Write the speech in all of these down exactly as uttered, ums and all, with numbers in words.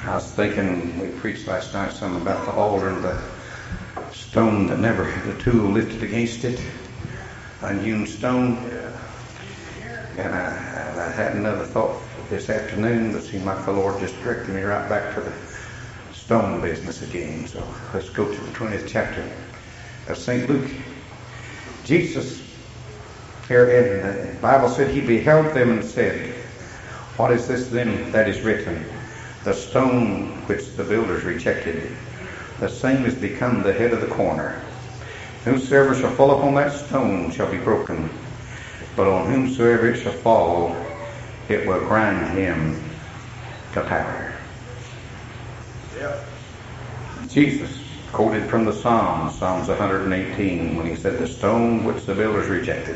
I was thinking, we preached last night something about the altar and the stone that never had a tool lifted against it, unhewn stone. And I, I had another thought this afternoon that seemed like the Lord just directed me right back to the stone business again. So let's go to the twentieth chapter of Saint Luke. Jesus, here in the Bible said, he beheld them and said, "What is this then that is written? The stone which the builders rejected, the same is become the head of the corner. Whosoever shall fall upon that stone shall be broken, but on whomsoever it shall fall, it will grind him to powder." Yep. Jesus quoted from the Psalms, Psalms one hundred eighteen, when he said, "The stone which the builders rejected,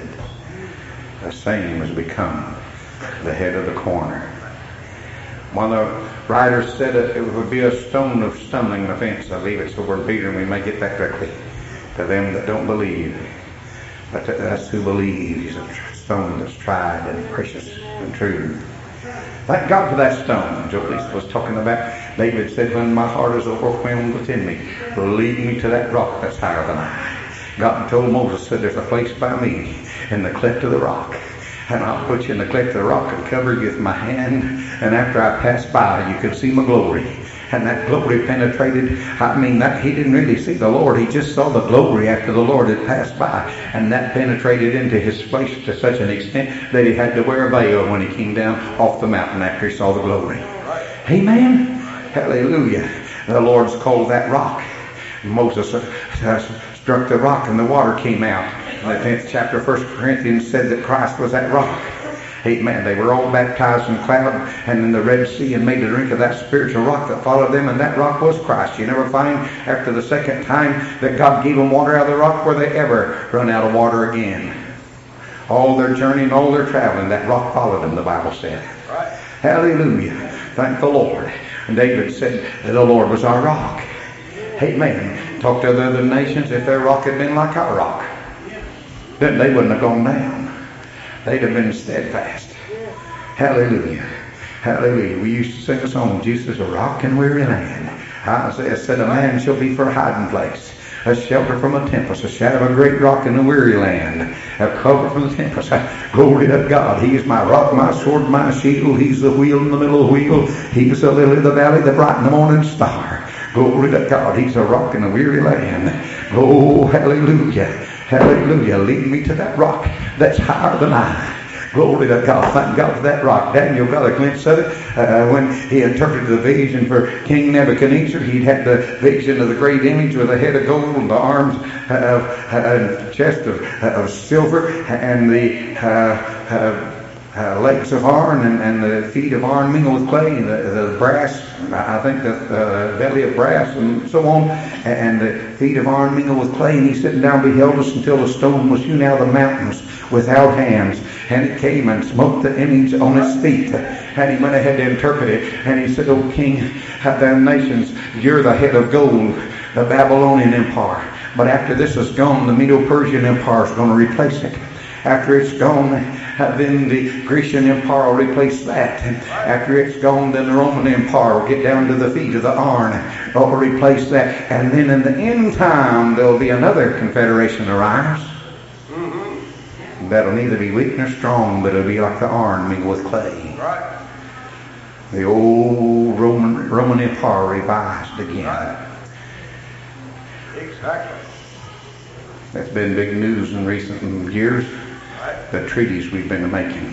the same has become the head of the corner." One of the writers said it would be a stone of stumbling offense. I leave it so we're Peter and we may get back directly to them that don't believe. But to us who believe, he's a stone that's tried and precious and true. Thank God for that stone Joel was talking about. David said, "When my heart is overwhelmed within me, lead me to that rock that's higher than I." God told Moses, said, "There's a place by me in the cleft of the rock, and I'll put you in the cleft of the rock and cover you with my hand, and after I pass by, you could see my glory." And that glory penetrated. I mean, that he didn't really see the Lord. He just saw the glory after the Lord had passed by. And that penetrated into his flesh to such an extent that he had to wear a veil when he came down off the mountain after he saw the glory. Amen. Hallelujah. The Lord's called that rock. Moses uh, struck the rock and the water came out. In the tenth chapter of First Corinthians said that Christ was that rock. Amen. They were all baptized in cloud and in the Red Sea and made to drink of that spiritual rock that followed them, and that rock was Christ. You never find after the second time that God gave them water out of the rock where they ever run out of water again. All their journey and all their traveling, that rock followed them, the Bible said. Right. Hallelujah. Thank the Lord. And David said that the Lord was our rock. Amen. Talk to the other nations, if their rock had been like our rock, then they wouldn't have gone down. They'd have been steadfast. Hallelujah. Hallelujah. We used to sing a song, "Jesus is a rock in weary land." Isaiah said, "A man shall be for a hiding place, a shelter from a tempest, a shadow of a great rock in a weary land, a cover from the tempest." Glory to God. He is my rock, my sword, my shield. He's the wheel in the middle of the wheel. He's the lily of the valley, the bright and the morning star. Glory to God. He's a rock in a weary land. Oh, hallelujah. Hallelujah. Lead me to that rock that's higher than I. Glory to God. Thank God for that rock. Daniel got a glimpse of it uh, when he interpreted the vision for King Nebuchadnezzar. He'd had the vision of the great image with a head of gold and the arms of a chest of, of silver and the uh, uh, Uh, legs of iron and, and the feet of iron mingled with clay, the, the brass, I think the uh, belly of brass and so on, and the feet of iron mingled with clay. And he said, "Now beheld us until the stone was hewn out of the mountains without hands, and it came and smote the image on its feet." And he went ahead to interpret it, and he said, "O King of the nations, you're the head of gold, the Babylonian Empire. But after this is gone, the Medo-Persian Empire is going to replace it. After it's gone, then the Grecian Empire will replace that. And after it's gone, then the Roman Empire will get down to the feet of the iron. It will replace that. And then in the end time, there will be another confederation arise. Mm-hmm. That'll neither be weak nor strong, but it'll be like the iron mingled with clay." Right. The old Roman Roman Empire revised again. Right. Exactly. That's been big news in recent years. The treaties we've been making.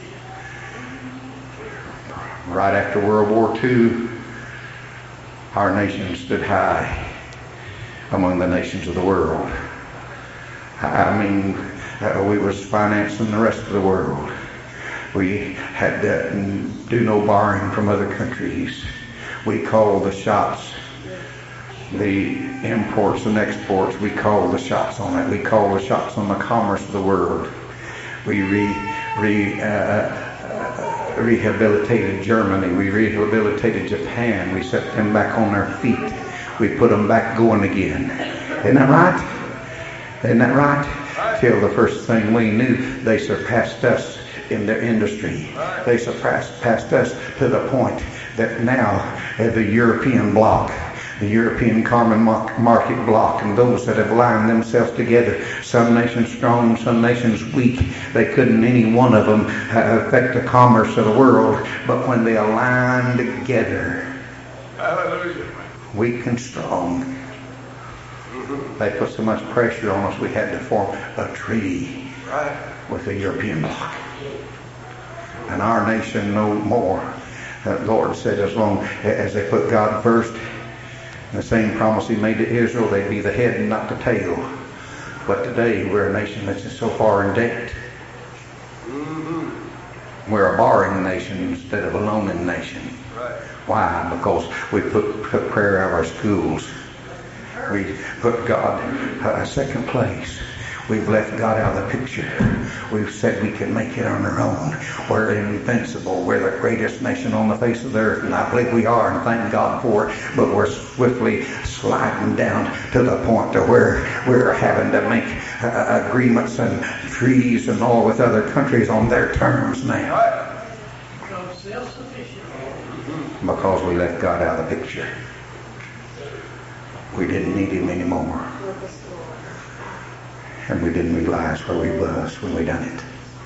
Right after World War Two, our nation stood high among the nations of the world. I mean, uh, we was financing the rest of the world. We had to do no borrowing from other countries. We called the shots. The imports and exports, we called the shots on it. We called the shots on the commerce of the world. We re, re, uh, uh, rehabilitated Germany. We rehabilitated Japan. We set them back on their feet. We put them back going again. Isn't that right? Isn't that right? Till the first thing we knew, they surpassed us in their industry. They surpassed passed us to the point that now uh, the European bloc, the European common market bloc, and those that have lined themselves together, some nations strong, some nations weak, they couldn't any one of them uh, affect the commerce of the world. But when they align together, hallelujah, weak and strong, mm-hmm, they put so much pressure on us we had to form a treaty, right, with the European bloc. And our nation no more. The uh, Lord said as long as they put God first, the same promise he made to Israel, they'd be the head and not the tail. But today we're a nation that's just so far in debt. Mm-hmm. We're a borrowing nation instead of a loaning nation. Right. Why? Because we put, put prayer out of our schools. We put God a second place. We've left God out of the picture. We've said we can make it on our own. We're invincible. We're the greatest nation on the face of the earth, and I believe we are, and thank God for it. But we're swiftly sliding down to the point to where we're having to make uh, agreements and treaties and all with other countries on their terms now. Because we left God out of the picture. We didn't need him anymore. And we didn't realize where we was when we done it.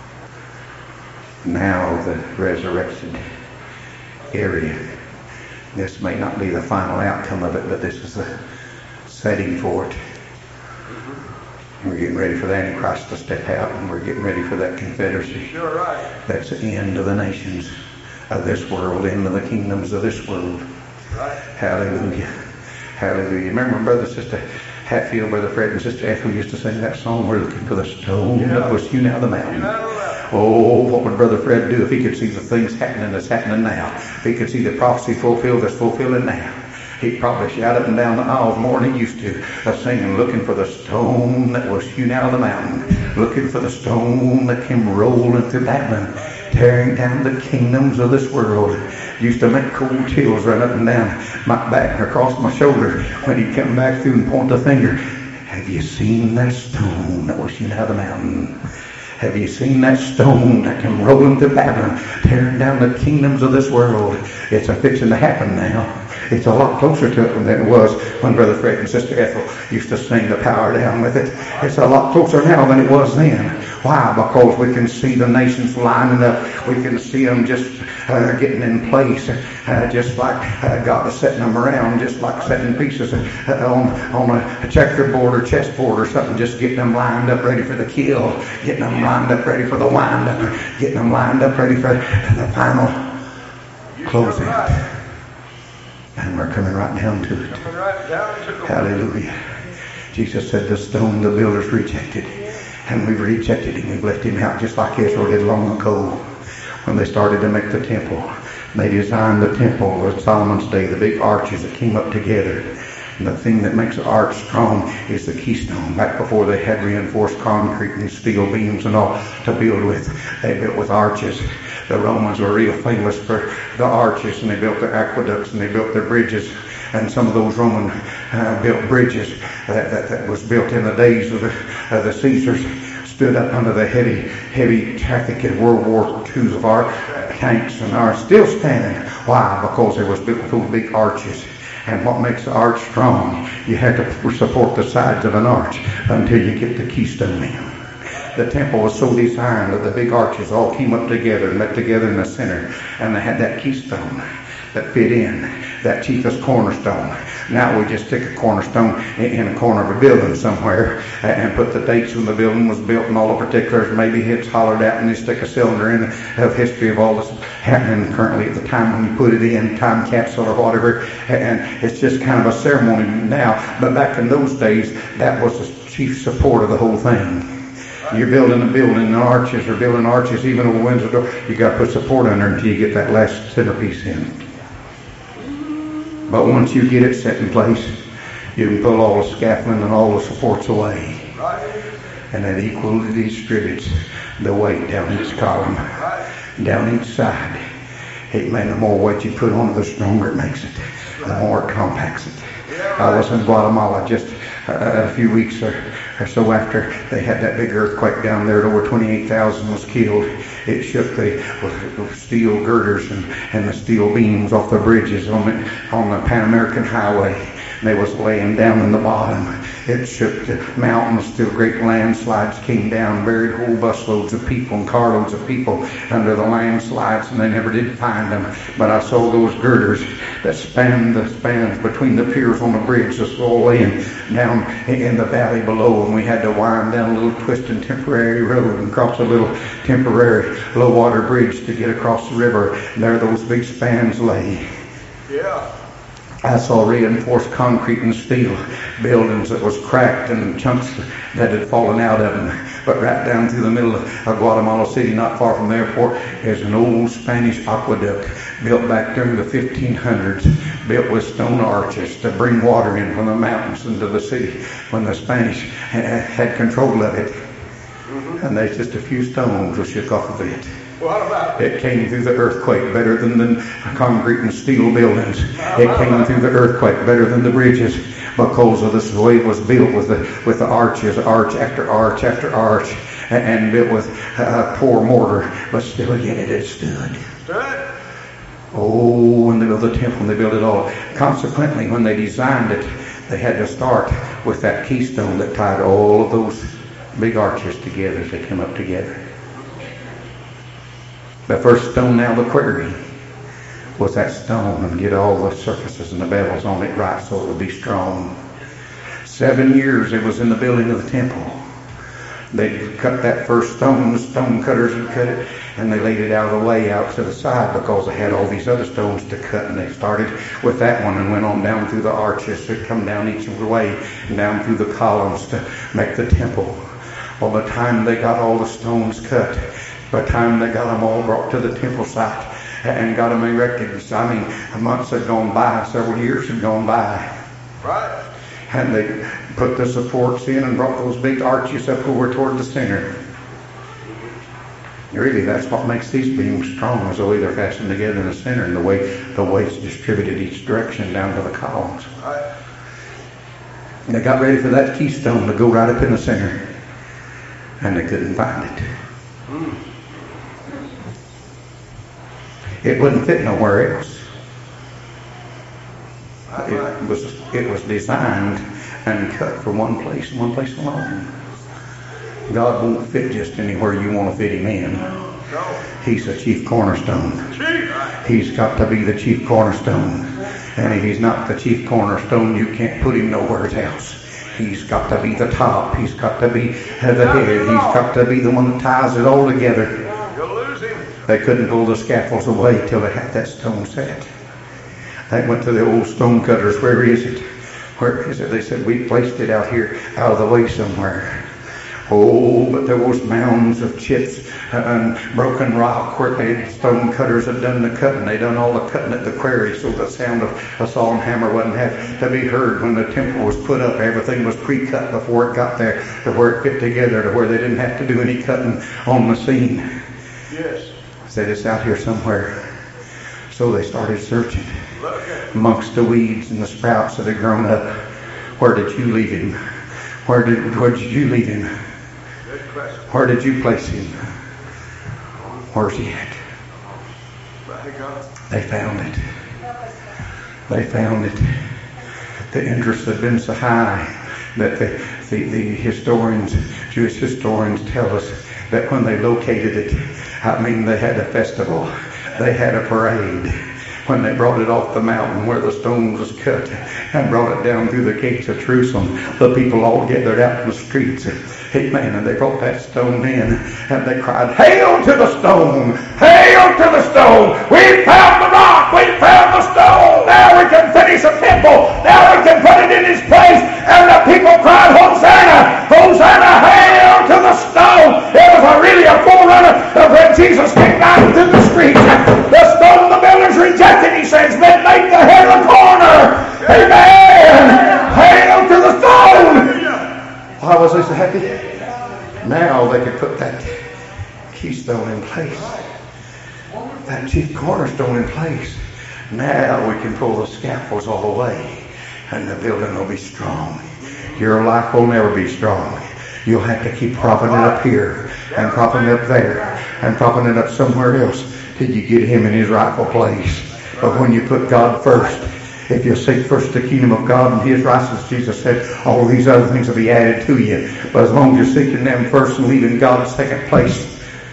Now the resurrected area. This may not be the final outcome of it, but this is the setting for it. We're getting ready for the Antichrist to step out, and we're getting ready for that confederacy. Sure, right. That's the end of the nations of this world, end of the kingdoms of this world. Right. Hallelujah. Hallelujah. Remember, Brother, Sister Hatfield, Brother Fred, and Sister Ethel used to sing that song, "We're looking for the stone yeah. that was hewn out of the mountain." Oh, what would Brother Fred do if he could see the things happening that's happening now? If he could see the prophecy fulfilled that's fulfilling now. He'd probably shout up and down the aisles more than he used to, of singing, "Looking for the stone that was hewn out of the mountain. Looking for the stone that came rolling through Babylon, tearing down the kingdoms of this world." Used to make cold chills run up and down my back and across my shoulder when he'd come back through and point the finger. "Have you seen that stone that was hewn out of the mountain? Have you seen that stone that came rolling through Babylon, tearing down the kingdoms of this world? It's a fixing to happen now." It's a lot closer to it than it was when Brother Fred and Sister Ethel used to sing the power down with it. It's a lot closer now than it was then. Why? Because we can see the nations lining up. We can see them just uh, getting in place, uh, just like uh, God is setting them around, just like setting pieces uh, on, on a checkerboard or chessboard or something, just getting them lined up ready for the kill, getting them lined up ready for the wind up, getting them lined up ready for the final closing. And we're coming right down to it. Hallelujah. Jesus said the stone the builders rejected. And we've rejected him. We've left him out just like Israel did long ago when they started to make the temple. They designed the temple on Solomon's day, the big arches that came up together. And the thing that makes the arch strong is the keystone. Back before they had reinforced concrete and steel beams and all to build with, they built with arches. The Romans were real famous for the arches, and they built their aqueducts and they built their bridges. And some of those Roman uh, built bridges that, that, that was built in the days of the, of the Caesars stood up under the heavy, heavy traffic in World War Two of our tanks and are still standing. Why? Because they was built with those big arches. And what makes the arch strong? You have to support the sides of an arch until you get the keystone in. The temple was so designed that the big arches all came up together and met together in the center. And they had that keystone that fit in, that chiefest cornerstone. Now we just stick a cornerstone in a corner of a building somewhere and put the dates when the building was built and all the particulars. Maybe it's hollowed out and you stick a cylinder in of history of all that's happening currently at the time when you put it in, time capsule or whatever. And it's just kind of a ceremony now. But back in those days, that was the chief support of the whole thing. You're building a building and arches or building arches even over Windsor door. You got to put support under until you get that last centerpiece in. But once you get it set in place, you can pull all the scaffolding and all the supports away. And that equally distributes the weight down each column, down each side. Amen. The more weight you put on it, the stronger it makes it. The more it compacts it. I was in Guatemala just a few weeks or so after they had that big earthquake down there, over twenty-eight thousand was killed. It shook the steel girders and, and the steel beams off the bridges on the, on the Pan American Highway. They was laying down in the bottom. It shook the mountains till great landslides came down, buried whole busloads of people and carloads of people under the landslides, and they never did find them. But I saw those girders that spanned the spans between the piers on the bridge, just all laying down in the valley below, and we had to wind down a little twisting temporary road and cross a little temporary low water bridge to get across the river. And there those big spans lay. Yeah. I saw reinforced concrete and steel buildings that was cracked and chunks that had fallen out of them. But right down through the middle of Guatemala City, not far from the airport, is an old Spanish aqueduct built back during the fifteen hundreds, built with stone arches to bring water in from the mountains into the city when the Spanish had control of it. Mm-hmm. And there's just a few stones were shook off of it. What about it? It came through the earthquake better than the concrete and steel buildings. It came through the earthquake better than the bridges, because of the way it was built with the with the arches, arch after arch after arch, and, and built with uh, poor mortar, but still yet it had stood. Stood? Oh, when they built the temple, and they built it all. Consequently, when they designed it, they had to start with that keystone that tied all of those big arches together as they come up together. The first stone out of the quarry was that stone, and get all the surfaces and the bevels on it right so it would be strong. Seven years it was in the building of the temple. They cut that first stone, the stone cutters had cut it, and they laid it out of the way out to the side because they had all these other stones to cut, and they started with that one and went on down through the arches to come down each way and down through the columns to make the temple. By the time they got all the stones cut, by the time they got them all brought to the temple site and got them erected, I mean, months had gone by, several years had gone by. Right. And they put the supports in and brought those big arches up over toward the center. Really, that's what makes these beams strong, is the way they're fastened together in the center and the way the weight's distributed each direction down to the columns. Right. And they got ready for that keystone to go right up in the center, and they couldn't find it. Mm. It wouldn't fit nowhere else. It was it was designed and cut for one place and one place alone. God won't fit just anywhere you want to fit him in. He's the chief cornerstone. He's got to be the chief cornerstone. And if he's not the chief cornerstone, you can't put him nowhere else. He's got to be the top. He's got to be the head. He's got to be the one that ties it all together. They couldn't pull the scaffolds away till they had that stone set. They went to the old stone cutters. Where is it? Where is it? They said, we placed it out here, out of the way somewhere. Oh, but there was mounds of chips and broken rock where the stone cutters had done the cutting. They done all the cutting at the quarry, so the sound of a saw and hammer wouldn't have to be heard when the temple was put up. Everything was pre-cut before it got there to where it fit together, to where they didn't have to do any cutting on the scene. Yes. Said it's out here somewhere. So they started searching amongst the weeds and the sprouts that had grown up. Where did you leave him? Where did where did you leave him? Where did you place him? Where's he at? They found it. They found it. The interest had been so high that the, the, the historians, Jewish historians tell us that when they located it, I mean, they had a festival. They had a parade. When they brought it off the mountain where the stone was cut and brought it down through the gates of Jerusalem, the people all gathered out in the streets. Amen. And they brought that stone in and they cried, "Hail to the stone! Hail to the stone! We found the rock! We found the stone! Now we can finish the temple! Now we can put it in its place!" And the people cried, "Hosanna! Hosanna! Hail to the stone!" It was a really a forerunner of when Jesus came down through the streets. The stone the builders rejected, he says, been made the head of the corner. Amen. Hail to the stone. Why was they so happy? Now they could put that keystone in place, that chief cornerstone in place. Now we can pull the scaffolds all the way, and the building will be strong. Your life will never be strong You'll have to keep propping it up here and propping it up there and propping it up somewhere else till you get him in his rightful place. But when you put God first, if you seek first the kingdom of God and his righteousness, Jesus said, all these other things will be added to you. But as long as you're seeking them first and leaving God in second place,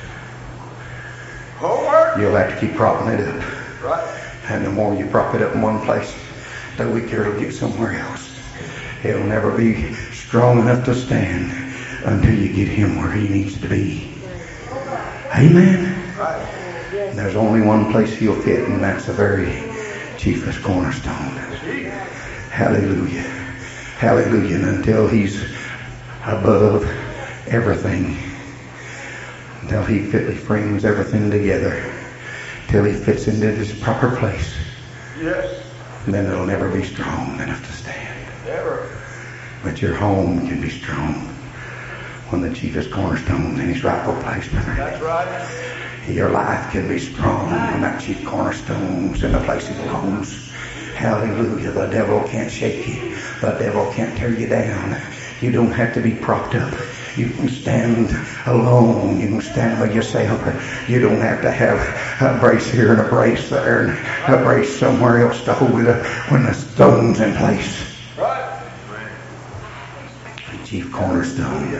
you'll have to keep propping it up. And the more you prop it up in one place, the weaker it'll get somewhere else. It'll never be strong enough to stand until you get him where he needs to be. Amen. There's only one place he'll fit, and that's the very chiefest cornerstone. Hallelujah. Hallelujah. And until he's above everything, until he fitly frames everything together, till he fits into his proper place, yes, then it'll never be strong enough to stand. Never. But your home can be strong when the chiefest cornerstone in his rightful place, brother. That's right. Your life can be strong when that chief cornerstone's in the place he belongs. Hallelujah. The devil can't shake you. The devil can't tear you down. You don't have to be propped up. You can stand alone. You can stand by yourself. You don't have to have a brace here and a brace there and a brace somewhere else to hold it up when the stone's in place. Right. The chief cornerstone.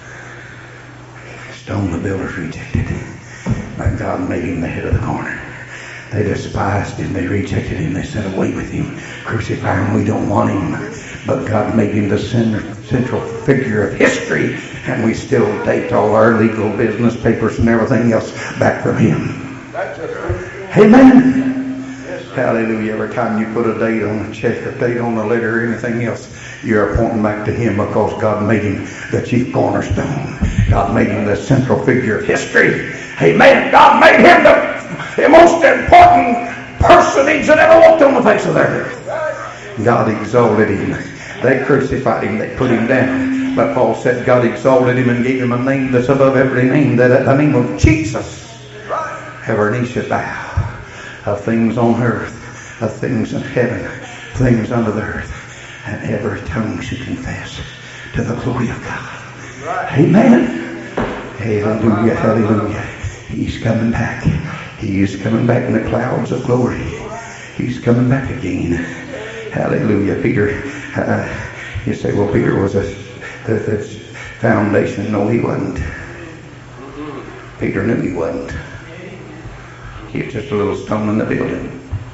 Stone the builders rejected. But God made him the head of the corner. They despised him. They rejected him. They said, away with him. Crucify him. We don't want him. But God made him the central figure of history. And we still date all our legal business papers and everything else back from him. Amen. Hallelujah. Every time you put a date on a check, a date on a letter or anything else, you're pointing back to him because God made him the chief cornerstone. God made him the central figure of history. Amen. God made him the, the most important personage that ever walked on the face of the earth. God exalted him. They crucified him. They put him down. But Paul said God exalted him and gave him a name that's above every name, that at the name of Jesus every knee should bow, of things on earth, of things in heaven, things under the earth, and every tongue should confess to the glory of God. Amen. Hallelujah, hallelujah. He's coming back. He is coming back in the clouds of glory. He's coming back again. Hallelujah. Peter, uh, you say, well, Peter was a the, the foundation. No, he wasn't. Peter knew he wasn't. He was just a little stone in the building.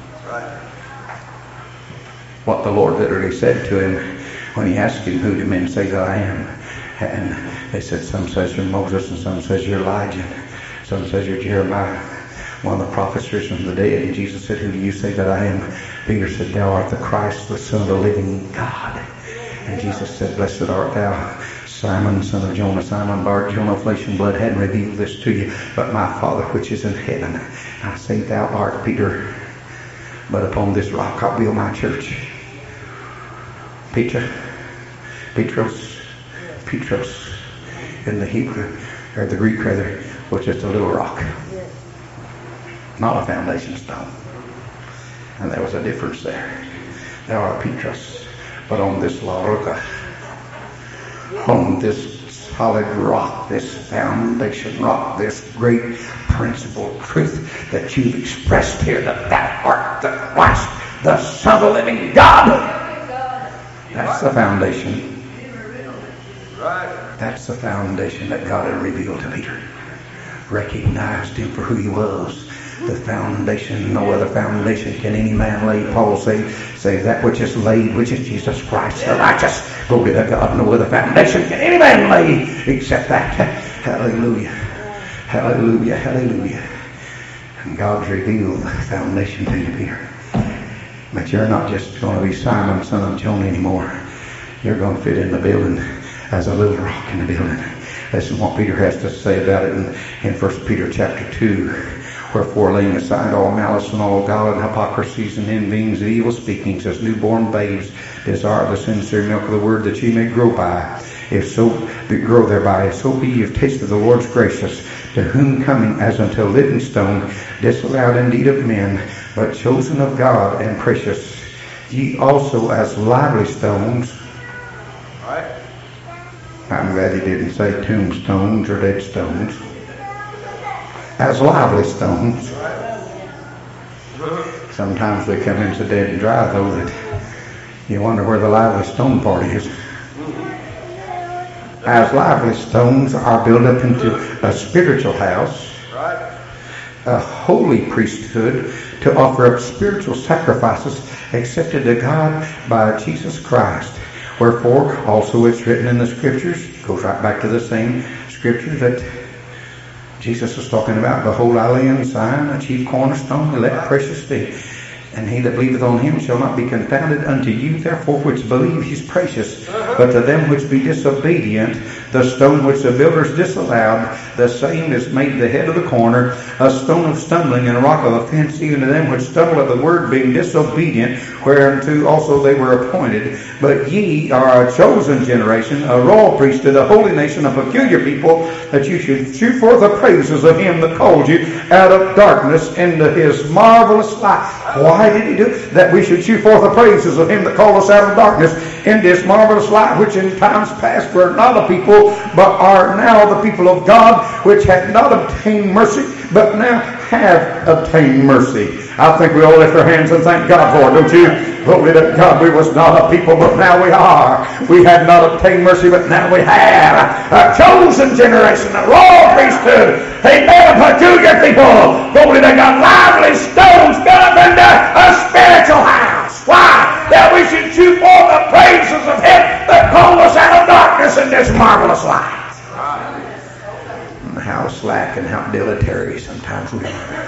What the Lord literally said to him when he asked him, who do men say that I am? And they said, some says you're Moses, and some says you're Elijah, and some says you're Jeremiah, one of the prophets risen from the dead. And Jesus said, who do you say that I am? Peter said, thou art the Christ, the Son of the living God. And Jesus said, blessed art thou, Simon, son of Jonah, Simon Bar-Jonah, flesh and blood hadn't revealed this to you, but my Father which is in heaven. I say, thou art Peter, but upon this rock I'll build my church. Peter, Petros, Petros, in the Hebrew, or the Greek rather, was just a little rock. Not a foundation stone. And there was a difference there. Thou art Petros, but on this La Roca, on this solid rock, this foundation rock, this great principle truth that you've expressed here, that thou art the Christ, the Son of the living God. That's the foundation. That's the foundation that God had revealed to Peter. Recognized him for who he was. The foundation, no other foundation can any man lay. Paul say, say that which is laid, which is Jesus Christ, the righteous. Glory to God. No other foundation can any man lay except that. Hallelujah. Hallelujah. Hallelujah. And God's revealed the foundation to you, Peter. But you're not just going to be Simon, son of Jonah anymore. You're going to fit in the building as a little rock in the building. Listen what Peter has to say about it in, in First Peter chapter two. Wherefore, laying aside all malice and all guile and hypocrisies and envyings and evil speakings, as newborn babes desire the sincere milk of the word, that ye may grow by, if so be grow thereby, if so be ye have tasted the Lord's gracious, to whom coming as unto a living stone, disallowed indeed of men, but chosen of God and precious, ye also as lively stones, right, I'm glad he didn't say tombstones or dead stones. As lively stones. Sometimes they come in so dead and dry, though, that you wonder where the lively stone party is. As lively stones are built up into a spiritual house, a holy priesthood, to offer up spiritual sacrifices accepted to God by Jesus Christ. Wherefore, also it's written in the Scriptures, goes right back to the same Scripture that Jesus was talking about, behold, I lay in Zion a chief cornerstone, elect, precious thing. And he that believeth on him shall not be confounded. Unto you, therefore, which believe, he's precious. But to them which be disobedient, the stone which the builders disallowed, the same is made the head of the corner, a stone of stumbling and a rock of offense, even to them which stumble at the word, being disobedient, whereunto also they were appointed. But ye are a chosen generation, a royal priesthood, a holy nation, a peculiar people, that you should shew forth the praises of him that called you out of darkness into his marvelous light. Why did he do it? That we should shew forth the praises of him that called us out of darkness into his marvelous light, which in times past were not a people, but are now the people of God, which had not obtained mercy, but now have obtained mercy. I think we all lift our hands and thank God for it, don't you? Glory to God, we was not a people, but now we are. We had not obtained mercy, but now we have. A chosen generation, a royal priesthood, amen, a peculiar people. Glory to God, lively stones built up into a spiritual house. Why? That we should shoot forth the praises of him that called us out of darkness in this marvelous light. How slack and how dilatory sometimes we are.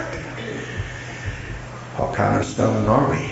What kind of stone are we?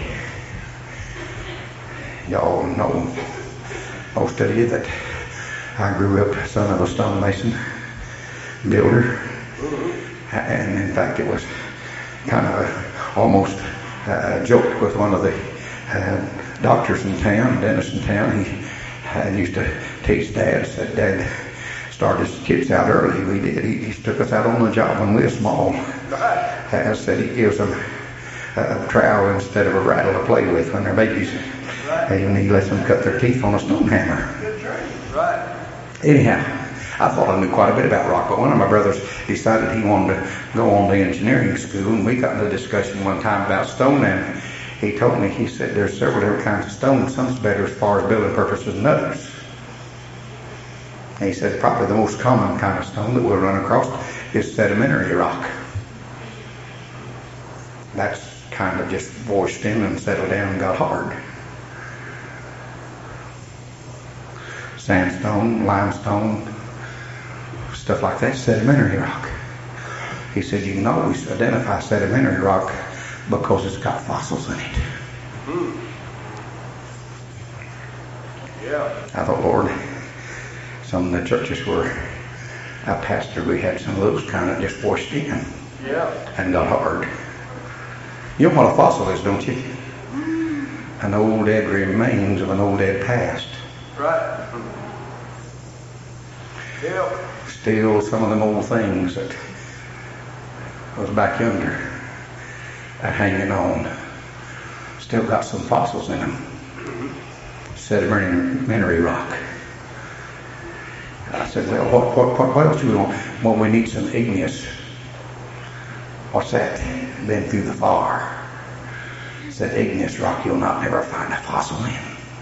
Y'all know, most of you, that I grew up son of a stonemason builder. And in fact, it was kind of a, almost a joke with one of the uh, doctors in town, dentists in town. He uh, used to teach Dad, said Dad started his kids out early. We did. He, he took us out on the job when we were small. I said he gives them a trowel instead of a rattle to play with when they're babies. And he lets them cut their teeth on a stone hammer. Anyhow, I thought I knew quite a bit about rock, but one of my brothers decided he wanted to go on to engineering school, and we got in a discussion one time about stone, and he told me, he said, there's several different kinds of stone. Some's better as far as building purposes than others. And he said probably the most common kind of stone that we'll run across is sedimentary rock. That's kind of just washed in and settled down and got hard. Sandstone, limestone, stuff like that, sedimentary rock. He said you can always identify sedimentary rock because it's got fossils in it. Mm. Yeah. I thought, Lord, some of the churches where I pastored, we had some of those kind of just washed in. Yeah. And got hard. You know what a fossil is, don't you? An old dead remains of an old dead past. Right. Yep. Still some of them old things that was back yonder are hanging on. Still got some fossils in them. Mm-hmm. Sedimentary rock. I said, well, what, what, what, what else do we want? Well, we need some igneous. What's that? Been through the fire. Said igneous rock you'll not never find a fossil in.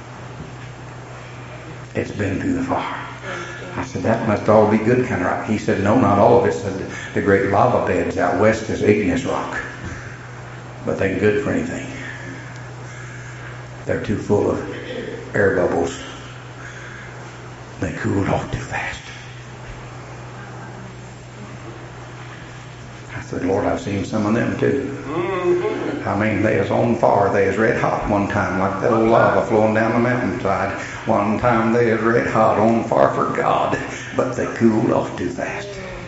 It's been through the fire. I said, that must all be good kind of rock. He said, no, not all of it. Said the great lava beds out west is igneous rock. But they ain't good for anything. They're too full of air bubbles. They cooled off too fast. I said, Lord, I've seen some of them too. Mm-hmm. I mean, they was on fire. They was red hot one time, like that old lava flowing down the mountainside. One time they was red hot, on fire for God, but they cooled off too fast.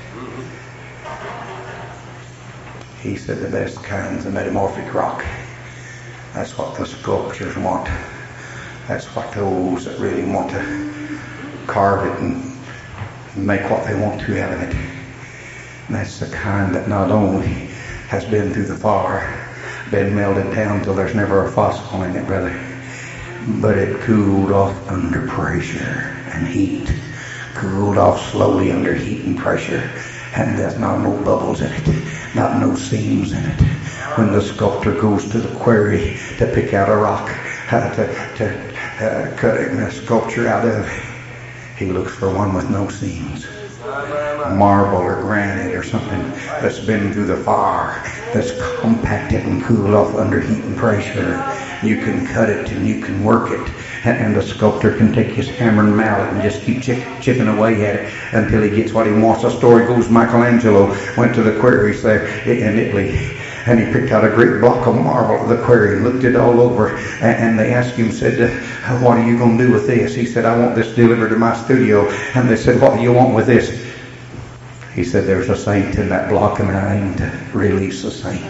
He said the best kinds of metamorphic rock. That's what the sculptors want. That's what those that really want to carve it and make what they want to out of it. And that's the kind that not only has been through the fire, been melted down till there's never a fossil in it, brother, but it cooled off under pressure and heat cooled off slowly under heat and pressure, and there's not no bubbles in it, not no seams in it. When the sculptor goes to the quarry to pick out a rock, uh, to, to uh, cut a sculpture out of, he looks for one with no seams. Marble or granite or something that's been through the fire, that's compacted and cooled off under heat and pressure. You can cut it and you can work it, and, and the sculptor can take his hammer and mallet and just keep chip, chipping away at it until he gets what he wants. The story goes Michelangelo went to the quarries there in Italy, and he picked out a great block of marble of the quarry and looked it all over, and, and they asked him, said, what are you going to do with this? He said, I want this delivered to my studio. And they said, what do you want with this? He said, there's a saint in that block, and I aim to release a saint.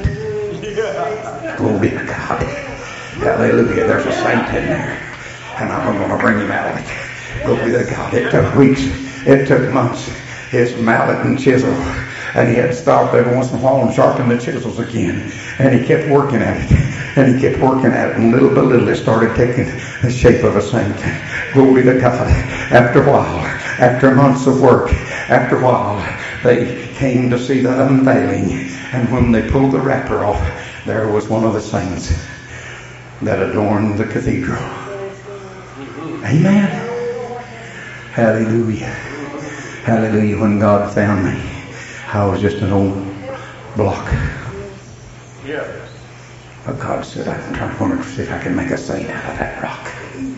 Glory to God. Hallelujah. There's a saint in there, and I'm going to bring him out of it. Glory to God. It took weeks. It took months. His mallet and chisel. And he had to stop every once in a while and sharpen the chisels again. And he kept working at it. And he kept working at it. And little by little it started taking the shape of a saint. Glory to God. After a while, after months of work, after a while, they came to see the unveiling. And when they pulled the wrapper off, there was one of the saints that adorned the cathedral. Amen. Hallelujah. Hallelujah. When God found me, I was just an old block. Yeah. But God said, I'm trying to see if I can make a saint out of that rock.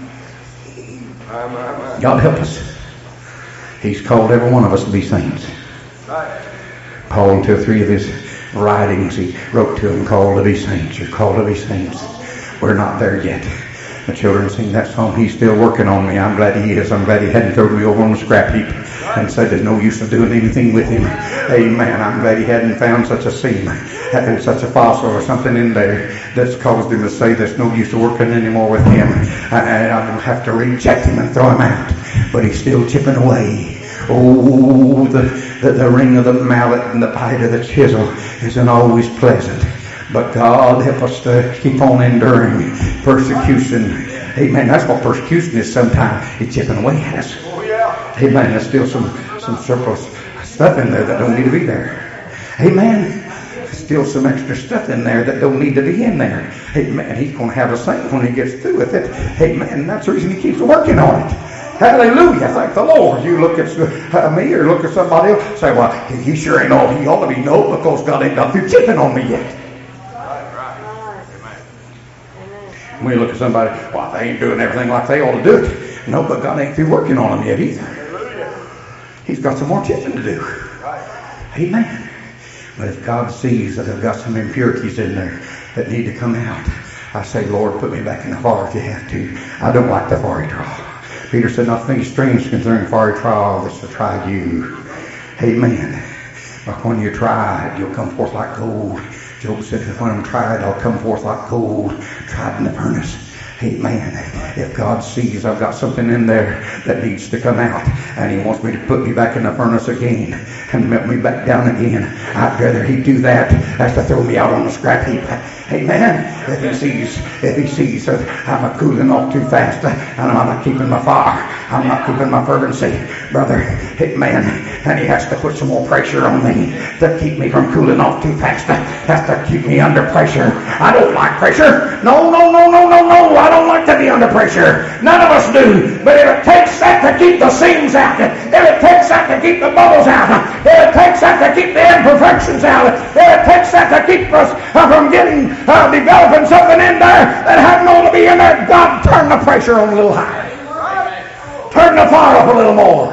My, my, my. God help us. He's called every one of us to be saints. Right. Paul, in two or three of his writings, he wrote to them, called to be saints. You're called to be saints. We're not there yet. The children sing that song, he's still working on me. I'm glad he is. I'm glad he hadn't thrown me over on the scrap heap and said there's no use of doing anything with him. Amen. I'm glad he hadn't found such a seam and such a fossil or something in there that's caused him to say there's no use of working anymore with him. And I don't have to reject him and throw him out. But he's still chipping away. Oh, the, the, the ring of the mallet and the bite of the chisel isn't always pleasant. But God help us to keep on enduring persecution. Amen. That's what persecution is sometimes. It's chipping away at us. Oh, yeah. Amen. There's still some, some surplus stuff in there that don't need to be there. Amen. There's still some extra stuff in there that don't need to be in there. Amen. He's going to have a saint when he gets through with it. Amen. That's the reason he keeps working on it. Hallelujah. Thank the Lord. You look at uh, me or look at somebody else, say, well, he, he sure ain't all he ought to be. No, because God ain't got through chipping on me yet. We look at somebody, well, they ain't doing everything like they ought to do it. No, but God ain't through working on them yet either. He's got some more chipping to do. Amen. But if God sees that I've got some impurities in there that need to come out, I say, Lord, put me back in the fire if you have to. I don't like the fiery trial. Peter said, nothing strange concerning fiery trial that's to try you. Amen. But when you try it, you'll come forth like gold. Job said, when I'm tried, I'll come forth like gold, tried in the furnace. Amen. If God sees I've got something in there that needs to come out, and he wants me to put me back in the furnace again and melt me back down again, I'd rather he do that as to throw me out on the scrap heap. Amen. If he sees, if he sees that I'm a cooling off too fast and I'm not keeping my fire, I'm not keeping my fervency, brother, amen. And he has to put some more pressure on me to keep me from cooling off too fast. Has to keep me under pressure. I don't like pressure. No, no, no, no, no, no. I don't like to be under pressure. None of us do. But if it takes that to keep the seams out, if it takes that to keep the bubbles out, if it takes that to keep the imperfections out, if it takes that to keep us uh, from getting, uh, developing something in there that hadn't ought to be in there, God, turn the pressure on a little higher. Turn the fire up a little more.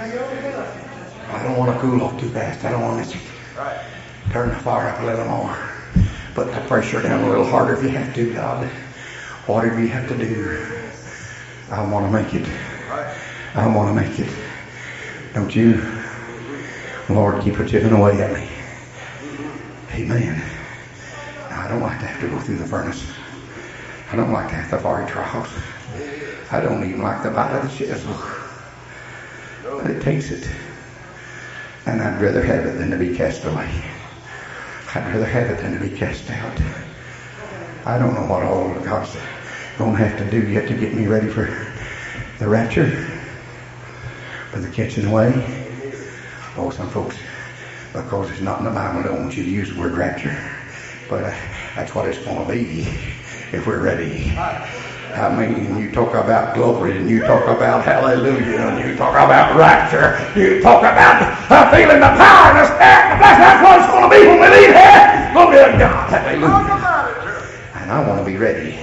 I don't want to cool off too fast. I don't want to turn the fire up a little more. Put the pressure down a little harder if you have to, God. Whatever you have to do. I want to make it. I want to make it. Don't you? Lord, keep chipping away at me. Amen. Now, I don't like to have to go through the furnace. I don't like to have the fiery trials. I don't even like the bite of the chisel. But it takes it. And I'd rather have it than to be cast away. I'd rather have it than to be cast out. I don't know what all God's going to have to do yet to get me ready for the rapture. for the catching away. Oh, some folks, because it's not in the Bible, don't want you to use the word rapture. But uh, that's what it's going to be if we're ready. I mean, you talk about glory, and you talk about hallelujah, and you talk about rapture, you talk about uh, feeling the power and the spirit and the blessing. That's what it's going to be when we leave here. Glory to God. Hallelujah. And I want to be ready.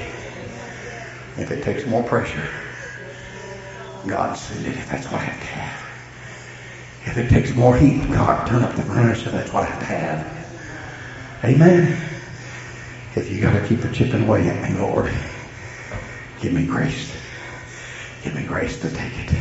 If it takes more pressure, God send it if that's what I have to have. If it takes more heat, God turn up the furnace if that's what I have to have. Amen. If you got to keep the chipping away at me, Lord, give me grace. Give me grace to take it.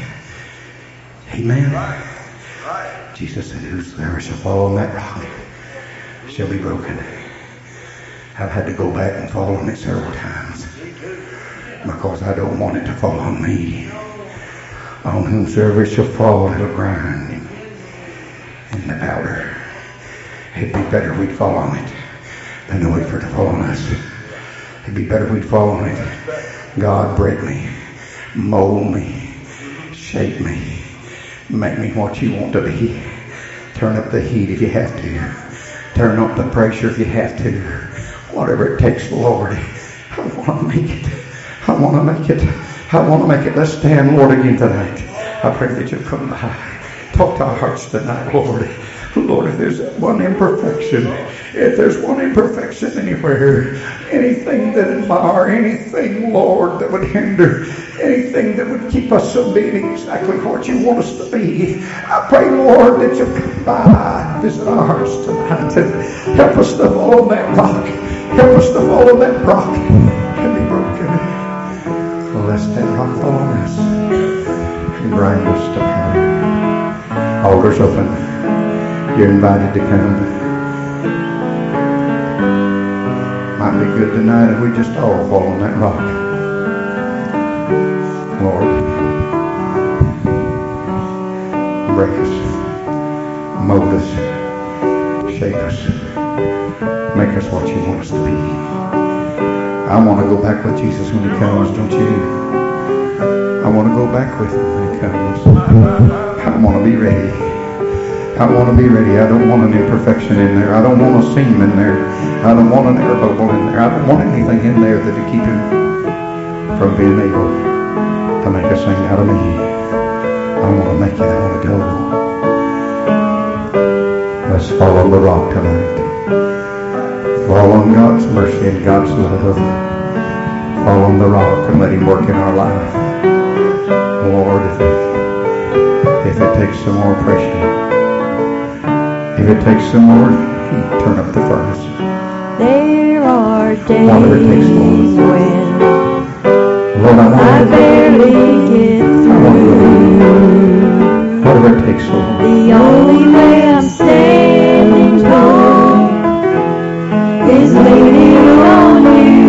Amen. Right. Right. Jesus said, whosoever shall fall on that rock shall be broken. I've had to go back and fall on it several times because I don't want it to fall on me. On whomsoever shall fall, it'll grind him in the powder. It'd be better if we'd fall on it than to wait for it to fall on us. It'd be better if we'd fall on it. God, break me, mold me, shape me, make me what you want to be. Turn up the heat if you have to. Turn up the pressure if you have to. Whatever it takes, Lord. I want to make it. I want to make it. I want to make it. Let's stand, Lord, again tonight. I pray that you'll come by. Talk to our hearts tonight, Lord. Lord, if there's one imperfection, if there's one imperfection anywhere, anything that would mar, anything, Lord, that would hinder, anything that would keep us from being exactly what you want us to be, I pray, Lord, that you'll come by, visit our hearts tonight, and help us to follow that rock. Help us to follow that rock and be broken. Lest that rock fall on us and grind us to powder. Altars open. You're invited to come. Might be good tonight if we just all fall on that rock. Lord, break us, mold us, shape us, make us what you want us to be. I want to go back with Jesus when he comes, don't you? I want to go back with him when he comes. I want to be ready. I want to be ready. I don't want an imperfection in there. I don't want a seam in there. I don't want an air bubble in there. I don't want anything in there that would keep him from being able to make a thing out of me. I want to make it. I want to go. Let's fall on the rock tonight. Fall on God's mercy and God's love. Fall on the rock and let him work in our life. Lord, if it, if it takes some more pressure, if it takes some more heat, turn up the furnace. There are days takes, when Lord, I, I barely get through. Whatever it takes, Lord. The only way I'm standing tall is leaning on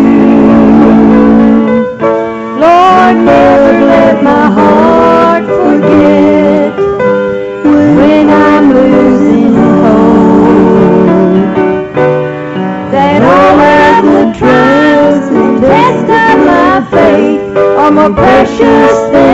you. Lord, never let my heart forget when I'm losing hope, that all of the trials and tests of my faith are more precious than